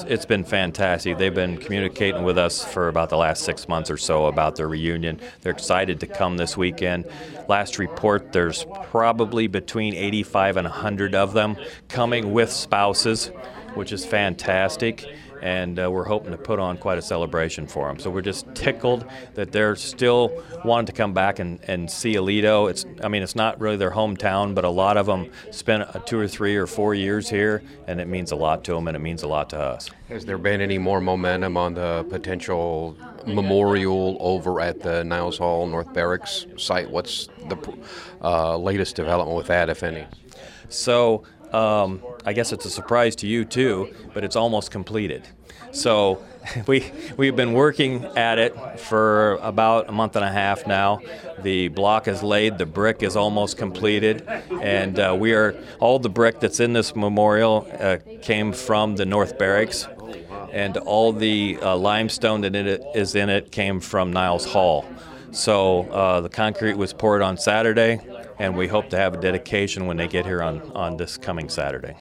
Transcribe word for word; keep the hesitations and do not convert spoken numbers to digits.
it's been fantastic. They've been communicating with us for about the last six months or so about their reunion. They're excited to come this weekend. Last report, there's probably between eighty-five and one hundred of them coming with spouses, which is fantastic. And uh, we're hoping to put on quite a celebration for them. So we're just tickled that they're still wanting to come back and, and see Aledo. It's, I mean, it's not really their hometown, but a lot of them spent uh, two or three or four years here, and it means a lot to them, and it means a lot to us. Has there been any more momentum on the potential memorial over at the Niles Hall North Barracks site? What's the uh, latest development with that, if any? So um, I guess it's a surprise to you too, but it's almost completed. So we, we've been working at it for about a month and a half now. The block is laid, the brick is almost completed, and uh, we are all the brick that's in this memorial uh, came from the North Barracks, and all the uh, limestone that in it, is in it came from Niles Hall. So uh, the concrete was poured on Saturday, and we hope to have a dedication when they get here on, on this coming Saturday.